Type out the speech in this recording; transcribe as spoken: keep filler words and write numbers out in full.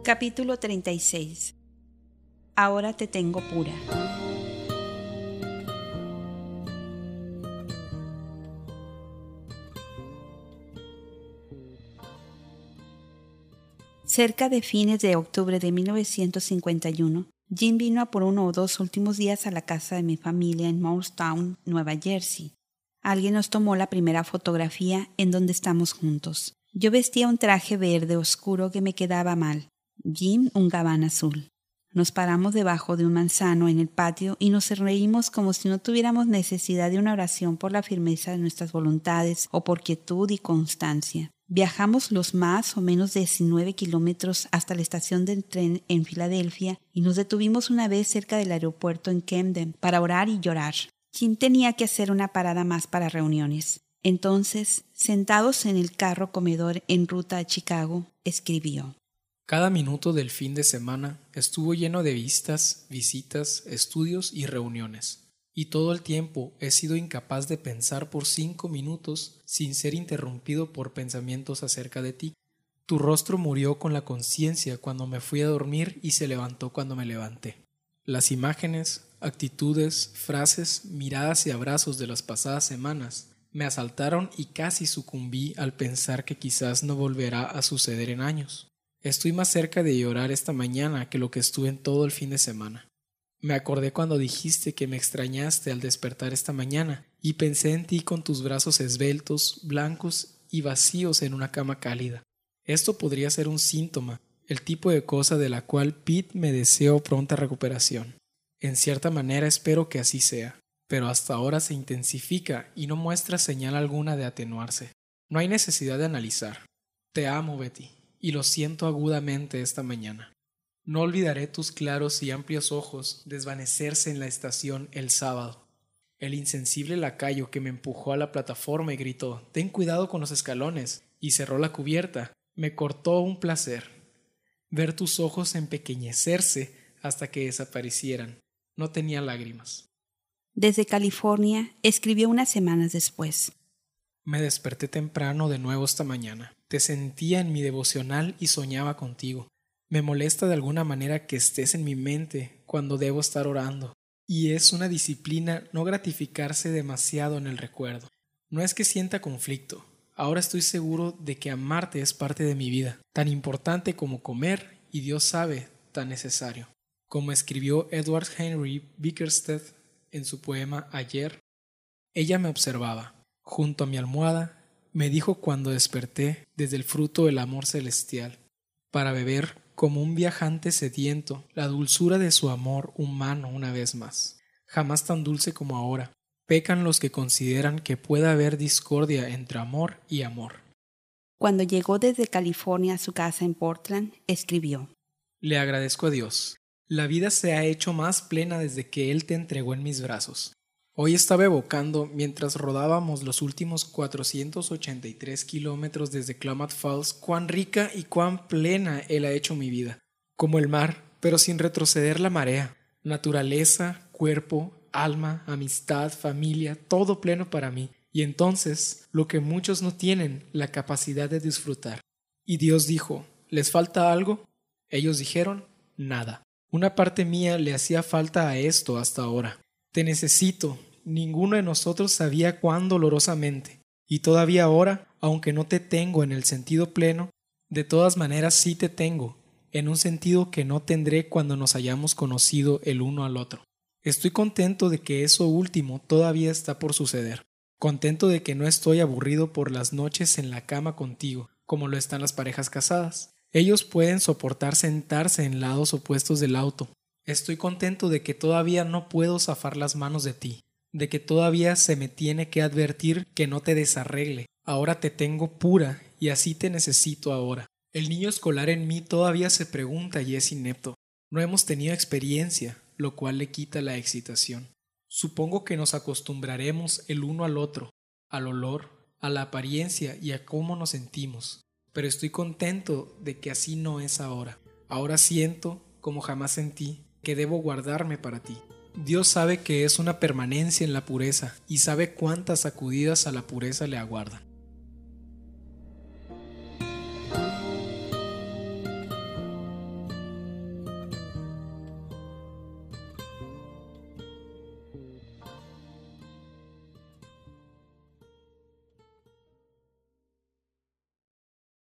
Capítulo treinta y seis. Ahora te tengo pura. Cerca de fines de octubre de mil novecientos cincuenta y uno, Jim vino a por uno o dos últimos días a la casa de mi familia en Moorestown, Nueva Jersey. Alguien nos tomó la primera fotografía en donde estamos juntos. Yo vestía un traje verde oscuro que me quedaba mal. Jim un gabán azul. Nos paramos debajo de un manzano en el patio y nos reímos como si no tuviéramos necesidad de una oración por la firmeza de nuestras voluntades o por quietud y constancia. Viajamos los más o menos diecinueve kilómetros hasta la estación del tren en Filadelfia y nos detuvimos una vez cerca del aeropuerto en Camden para orar y llorar. Jim tenía que hacer una parada más para reuniones. Entonces, sentados en el carro comedor en ruta a Chicago, escribió: Cada minuto del fin de semana estuvo lleno de vistas, visitas, estudios y reuniones. Y todo el tiempo he sido incapaz de pensar por cinco minutos sin ser interrumpido por pensamientos acerca de ti. Tu rostro murió con la conciencia cuando me fui a dormir y se levantó cuando me levanté. Las imágenes, actitudes, frases, miradas y abrazos de las pasadas semanas me asaltaron y casi sucumbí al pensar que quizás no volverá a suceder en años. Estoy más cerca de llorar esta mañana que lo que estuve en todo el fin de semana. Me acordé cuando dijiste que me extrañaste al despertar esta mañana y pensé en ti con tus brazos esbeltos, blancos y vacíos en una cama cálida. Esto podría ser un síntoma, el tipo de cosa de la cual Pete me deseó pronta recuperación. En cierta manera espero que así sea, pero hasta ahora se intensifica y no muestra señal alguna de atenuarse. No hay necesidad de analizar. Te amo, Betty, y lo siento agudamente esta mañana. No olvidaré tus claros y amplios ojos desvanecerse en la estación el sábado. El insensible lacayo que me empujó a la plataforma y gritó «Ten cuidado con los escalones» y cerró la cubierta, me cortó un placer. Ver tus ojos empequeñecerse hasta que desaparecieran. No tenía lágrimas. Desde California, escribió unas semanas después. Me desperté temprano de nuevo esta mañana. Te sentía en mi devocional y soñaba contigo. Me molesta de alguna manera que estés en mi mente cuando debo estar orando, y es una disciplina no gratificarse demasiado en el recuerdo. No es que sienta conflicto, ahora estoy seguro de que amarte es parte de mi vida, tan importante como comer y Dios sabe, tan necesario. Como escribió Edward Henry Bickerstaff en su poema Ayer, ella me observaba, junto a mi almohada, me dijo cuando desperté desde el fruto del amor celestial, para beber como un viajante sediento la dulzura de su amor humano una vez más, jamás tan dulce como ahora. Pecan los que consideran que pueda haber discordia entre amor y amor. Cuando llegó desde California a su casa en Portland, escribió: Le agradezco a Dios. La vida se ha hecho más plena desde que Él te entregó en mis brazos. Hoy estaba evocando, mientras rodábamos los últimos cuatrocientos ochenta y tres kilómetros desde Klamath Falls, cuán rica y cuán plena Él ha hecho mi vida. Como el mar, pero sin retroceder la marea. Naturaleza, cuerpo, alma, amistad, familia, todo pleno para mí. Y entonces, lo que muchos no tienen, la capacidad de disfrutar. Y Dios dijo, ¿les falta algo? Ellos dijeron, nada. Una parte mía le hacía falta a esto hasta ahora. Te necesito. Ninguno de nosotros sabía cuán dolorosamente. Y todavía ahora, aunque no te tengo en el sentido pleno, de todas maneras sí te tengo, en un sentido que no tendré cuando nos hayamos conocido el uno al otro. Estoy contento de que eso último todavía está por suceder. Contento de que no estoy aburrido por las noches en la cama contigo, como lo están las parejas casadas. Ellos pueden soportar sentarse en lados opuestos del auto. Estoy contento de que todavía no puedo zafar las manos de ti, de que todavía se me tiene que advertir que no te desarregle. Ahora te tengo pura y así te necesito ahora. El niño escolar en mí todavía se pregunta y es inepto. No hemos tenido experiencia, lo cual le quita la excitación. Supongo que nos acostumbraremos el uno al otro, al olor, a la apariencia y a cómo nos sentimos. Pero estoy contento de que así no es ahora. Ahora siento, como jamás sentí, que debo guardarme para ti. Dios sabe que es una permanencia en la pureza y sabe cuántas sacudidas a la pureza le aguardan.